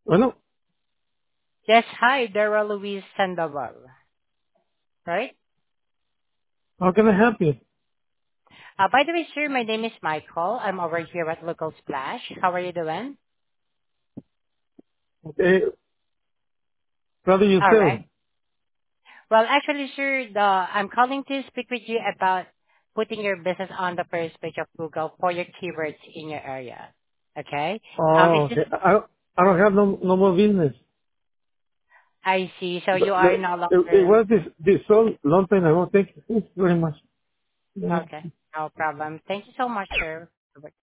Bueno, Yes, hi, Dara Luis Sandoval, right? how can I help you? By the way, sir, my name is Michael. I'm over here at Local Splash. How are you doing? Okay, how do you All sell? right. Well, actually, sir, I'm calling to speak with you about putting your business on the first page of Google for your keywords in your area. Okay. Is Oh, this? okay. I don't have no more business. I see. So you are The, no it longer. was this so long time ago. Thank you very much. Okay. No problem. Thank you so much, sir.